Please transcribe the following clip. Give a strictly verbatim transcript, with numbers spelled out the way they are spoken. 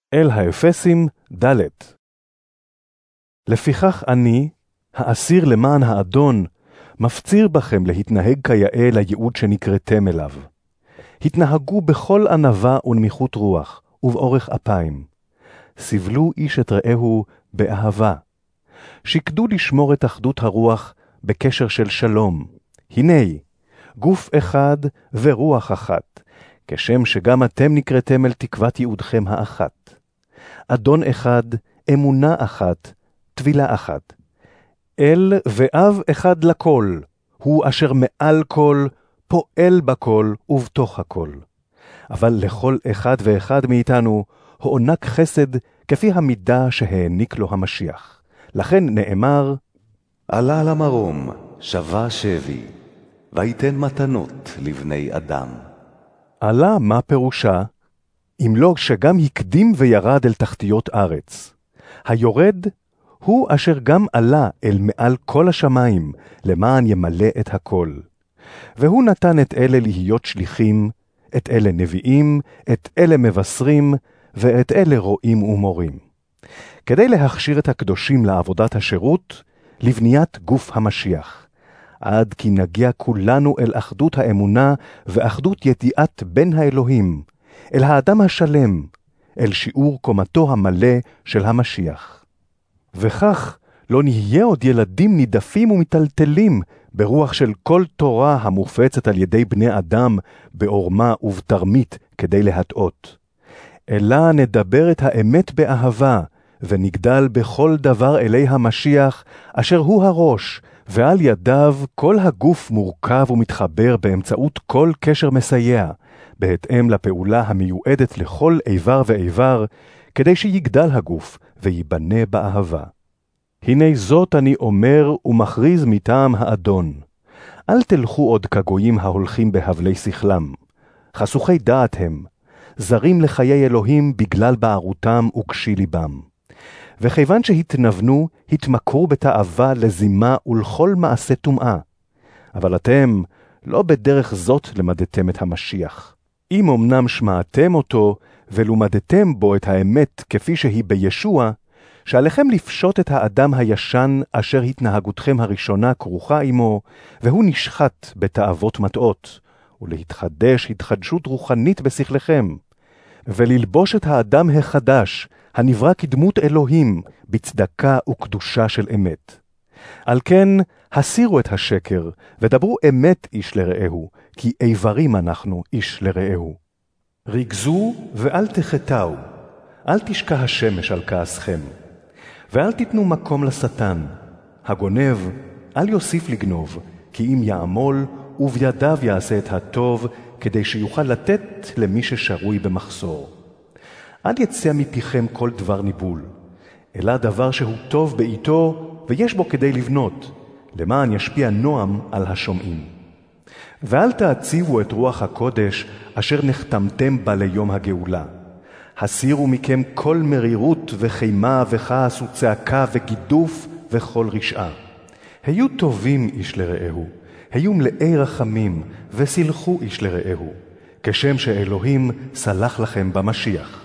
אל האפסים ד'. לפיכך אני, האסיר למען האדון, מפציר בכם להתנהג כיאה לייעוד שנקראתם אליו. התנהגו בכל ענווה ונמיכות רוח, ובאורך אפיים. סבלו איש את רעהו באהבה. שקדו לשמור את אחדות הרוח בקשר של שלום. הנה, גוף אחד ורוח אחת, כשם שגם אתם נקראתם אל תקוות ייעודכם האחת. אדון אחד, אמונה אחת, תבילה אחת. אל ואב אחד לכל, הוא אשר מעל כל, פועל בכל ובתוך הכל. אבל לכל אחד ואחד מאיתנו הוענק חסד כפי המידה שהעניק לו המשיח. לכן נאמר, עלה למרום, שבה שבי, ויתן מתנות לבני אדם. עלה מה פירושה? אם לא שגם הקדים וירד אל תחתיות ארץ. היורד הוא אשר גם עלה אל מעל כל השמיים, למען ימלא את הכל. והוא נתן את אלה להיות שליחים, את אלה נביאים, את אלה מבשרים, ואת אלה רואים ומורים. כדי להכשיר את הקדושים לעבודת השירות, לבניית גוף המשיח. עד כי נגיע כולנו אל אחדות האמונה ואחדות ידיעת בין האלוהים, אל האדם השלם, אל שיעור קומתו המלא של המשיח. וכך לא נהיה עוד ילדים נידפים ומטלטלים ברוח של כל תורה המופצת על ידי בני אדם בעורמה ובתרמית כדי להטעות. אלא נדבר את האמת באהבה, ונגדל בכל דבר אלי המשיח, אשר הוא הראש, ועל ידיו כל הגוף מורכב ומתחבר באמצעות כל קשר מסייע, בהתאם לפעולה המיועדת לכל איבר ואיבר, כדי שיגדל הגוף ויבנה באהבה. הנה זאת אני אומר ומכריז מטעם האדון. אל תלכו עוד כגויים ההולכים בהבלי שכלם. חסוכי דעת הם, זרים לחיי אלוהים בגלל בערותם וקשי ליבם. וכיוון שהתנוונו, התמכרו בתאווה לזימה ולכל מעשה טומאה. אבל אתם לא בדרך זאת למדתם את המשיח. אם אמנם שמעתם אותו ולומדתם בו את האמת כפי שהיא בישוע, שעליכם לפשוט את האדם הישן אשר התנהגותכם הראשונה כרוכה עמו, והוא נשחט בתאוות מטעות, ולהתחדש התחדשות רוחנית בשכלכם, וללבוש את האדם החדש, הנברא כדמות אלוהים, בצדקה וקדושה של אמת. על כן, הסירו את השקר, ודברו אמת איש לרעהו, כי איברים אנחנו איש לרעהו. רגזו ואל תחטאו, אל תשקע השמש על כעסכם, ואל תיתנו מקום לשטן. הגונב, אל יוסיף לגנוב, כי אם יעמול, ובידיו יעשה את הטוב, כדי שיוכל לתת למי ששרוי במחסור. אל יצא מפיכם כל דבר ניבול, אלא דבר שהוא טוב בעיתו, ויש בו כדי לבנות, למען ישפיע נועם על השומעים. ואל תעציבו את רוח הקודש, אשר נחתמתם בה ליום הגאולה. הסירו מכם כל מרירות וחימה וכעס וצעקה וגידוף וכל רשעה. היו טובים איש לרעהו, היו מלאי רחמים, וסלחו איש לרעהו, כשם שאלוהים סלח לכם במשיח.